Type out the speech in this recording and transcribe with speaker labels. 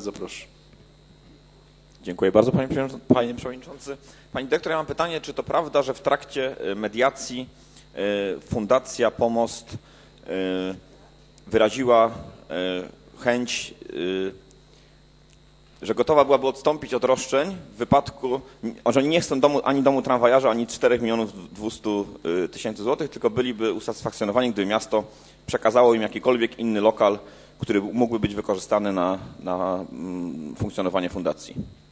Speaker 1: Bardzo proszę.
Speaker 2: Dziękuję bardzo, panie przewodniczący. Pani dyrektor, ja mam pytanie, czy to prawda, że w trakcie mediacji Fundacja Pomost wyraziła chęć, że gotowa byłaby odstąpić od roszczeń w wypadku, że oni nie chcą ani domu tramwajarza, ani 4 200 000 złotych, tylko byliby usatysfakcjonowani, gdyby miasto przekazało im jakikolwiek inny lokal, który mógłby być wykorzystany na funkcjonowanie fundacji.